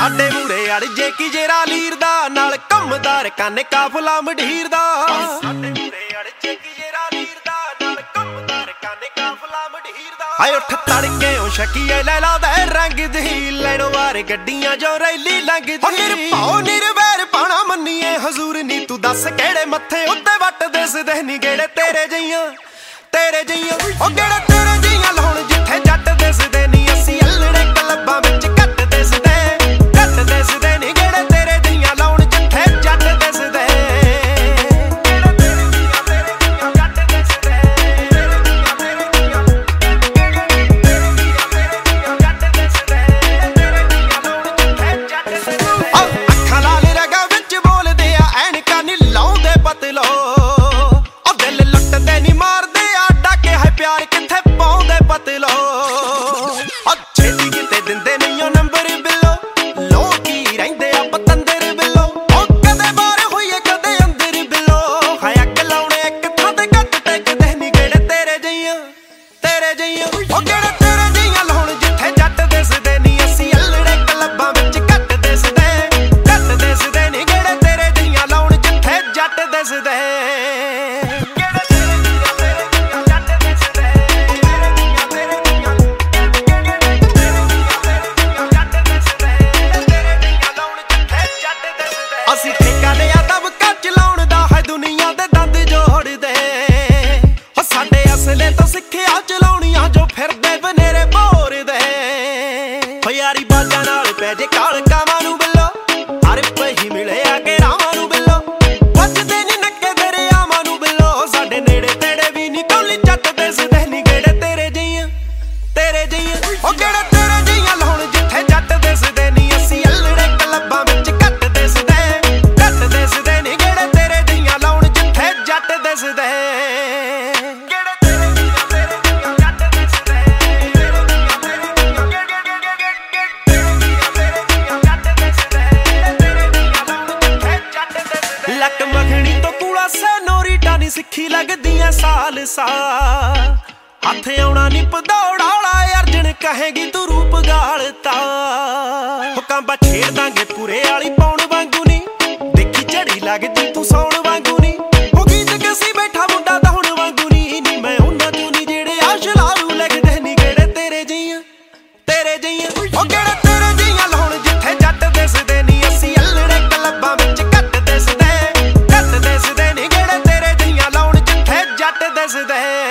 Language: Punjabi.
ਸਾਡੇ ਮੂਰੇ ਅੜ ਜੇ ਕੀ ਜੇਰਾ ਲੀਰ ਦਾ ਨਾਲ ਕੰਮਦਾਰ ਕਾਨੇ ਕਾਫਲਾ ਮਢੀਰ ਦਾ ਸਾਡੇ ਮੂਰੇ ਅੜ ਜੇ ਕੀ ਜੇਰਾ ਲੀਰ ਦਾ ਨਾਲ ਕੰਮਦਾਰ ਕਾਨੇ ਕਾਫਲਾ ਮਢੀਰ ਦਾ ਹਾਏ ਉੱਠ ਤੜਕੇ ਉਹ ਸ਼ਕੀਏ ਲੈ ਲਾ ਦੇ ਰੰਗ ਦੀ ਲੈਣੋ ਵਾਰ ਗੱਡੀਆਂ ਜੋ ਰੈਲੀ ਲੰਘਦੀ ਨਿਰਭਉ ਨਿਰਵੈਰ ਪਾਣਾ ਮੰਨੀਏ ਹਜ਼ੂਰ ਨੀ ਤੂੰ ਦੱਸ ਕਿਹੜੇ ਮੱਥੇ ਉੱਤੇ ਵੱਟ ਦਿਸਦੇ ਨੀ ਗੇੜੇ ਤੇਰੇ ਜਈਆਂ ਉਹ ਗੇੜੇ ਤੇਰੇ ਜਈਆਂ ਲਾਉਣ ਜਿੱਥੇ ਜੱਟ ਦਿਸਦੇ ਨੀ ਅਸੀਂ ਅਲੜੇ ਕਲੱਬਾਂ ਵਿੱਚ ਘੱਟ ਦਿਸਦੇ ਨੀ ਗੇੜੇ ਤੇਰੇ ਜਈਆਂ ਲਾਉਣ ਜਿੱਥੇ ਜੱਟ ਦਿਸਦੇ ਅੱਖਾਂ ਲਾਲ ਰਗਾ ਵਿੱਚ ਬੋਲਦੇ ਆ ਐਨਕਾਂ ਨੀ ਲਾਉਂਦੇ ਪਤਲੋ ਉਹ ਦਿਲ ਲੁੱਟਦੇ ਨੀ ਮਾਰਦੇ ਪਿਆਰ ਕਿੱਥੇ ਪਾਉਂਦੇ ਪਤਲੋ ਛੇਤੀ ਕਿਤੇ ਦਿੰਦੇ ਨਹੀਂ ਉਹ ਨੰਬਰ ਬਿੱਲੋ ਲੋਕੀ ਰਹਿੰਦੇ ਆ ਪਤੰਦਰ ਬਿੱਲੋ ਉਹ ਕਦੇ ਬਾਹਰ ਹੋਈਏ ਕਦੇ ਅੰਦਰ ਬਿੱਲੋ ਹਾਏ ਅੱਗ ਲਾਉਣੇ ਇੱਕ ਥਾਂ ਤੇ ਘੱਟ ਟਿਕਦੇ ਨੀ ਗੇੜੇ ਤੇਰੇ ਜਈਆਂ ਉਹ ਗੇੜੇ ਤੇਰੇ ਜਈਆਂ ਲਾਉਣ ਜਿੱਥੇ ਜੱਟ ਦਿਸਦੇ ਨੀ ਅਸੀਂ ਅਲੜੇ ਕਲੱਬਾਂ ਵਿੱਚ ਘੱਟ ਦਿਸਦੇ ਨੀ ਗੇੜੇ ਤੇਰੇ ਜਈਆਂ ਲਾਉਣ ਜਿੱਥੇ ਜੱਟ ਦਿਸਦੇ ਅਸੀਂ ਠੇਕਾ ਲਿਆ ਦਬਕਾ ਚਲਾਉਣ ਦਾ ਹੈ ਦੁਨੀਆ ਦੇ ਦੰਦ ਜੋੜਦੇ ਹੋ ਸਾਡੇ ਅਸਲੇ ਤੋਂ ਸਿੱਖਿਆ ਚਲਾਉਣੀਆਂ ਜੋ ਫਿਰਦੇ ਬਨੇਰੇ ਭੋਰਦੇ ਹੋ ਯਾਰੀ ਬਾਜਾਂ ਨਾਲ ਪੈ ਜੇ ਕਾਲ ਕਾਵਾਂ ਨੂੰ ਬਿੱਲੋ ਹਰ ਪਹੀ ਮਿਲਿਆ ਕੇ ਰਾਵਾਂ ਨੂੰ ਬਿੱਲੋ ਵੱਜਦੇ ਨੀ ਨੱਕੇ ਦਰਿਆਵਾਂ ਨੂੰ ਬਿੱਲੋ ਸਾਡੇ ਨੇੜੇ ਤੇੜੇ ਵੀ ਨੀ ਟੋਲੀ ਜੱਟ ਦਿਸਦੇ ਨੀ ਗੇੜੇ ਤੇਰੇ ਜਈਆਂ ਉਹ ਗੇੜੇ ਤੇਰੇ ਜਈਆਂ ਲਾਉਣ ਜਿੱਥੇ ਜੱਟ ਦਿਸਦੇ ਨੀ ਅਸੀਂ ਅਲੜੇ ਕਲੱਬਾਂ ਵਿੱਚ ਘੱਟ ਦਿਸਦੇ ਨੀ ਗੇੜੇ ਤੇਰੇ ਜਈਆਂ ਲਾਉਣ ਜਿੱਥੇ ਜੱਟ ਦਿਸਦੇ ਲੱਕ ਮੱਖਣੀ ਤੋਂ ਕੂੜਾ ਸੈਨੋਰੀਟਾ ਨੀ ਸਿੱਖੀ ਲੱਗਦੀਆਂ ਸਾਲ ਹੱਥ ਆਉਣਾ ਨੀ ਪਦੌੜਾ ਵਾਲਾ ਅਰਜਨ ਕਹੇਗੀ ਤੂੰ ਰੂਪ ਗਾਲਤਾ ਹੁਕਮ ਛੇੜ ਦਾਂਗੇ ਪੂਰੇ ਵਾਲੀ ਪਾਉਣ ਵਾਂਗੂ ਨੀ ਦੇਖੀ ਝੜੀ ਲੱਗਦੀ ਤੂੰ ਸੌਣ ਵਾਂਗੂ ਨੀ ਹੋ ਗੀਤ ਕਸੀ ਬੈਠਾ ਮੁੰਡਾ ਤਾਂ ਹੁਣ ਵਾਂਗੂ ਨੀ ਮੈਂ ਉਹਨਾਂ ਚੋਂ ਨੀ ਜਿਹੜੇ ਆਸ਼ਲਾਰੂ ਲੱਗਦੇ ਨੀ ਗੇੜੇ ਤੇਰੇ ਜਈਆਂ ਉਹ ਗੇੜੇ ਤੇਰੇ ਜਈਆਂ ਲਾਉਣ ਜਿੱਥੇ ਜੱਟ ਦਿਸਦੇ ਨੀ ਅਸੀਂ ਅਲੜੇ ਕਲੱਬਾਂ ਵਿੱਚ ਘੱਟ ਦਿਸਦੇ ਨੀ ਗੇੜੇ ਤੇਰੇ ਜਈਆਂ ਲਾਉਣ ਜਿੱਥੇ ਜੱਟ ਦਿਸਦੇ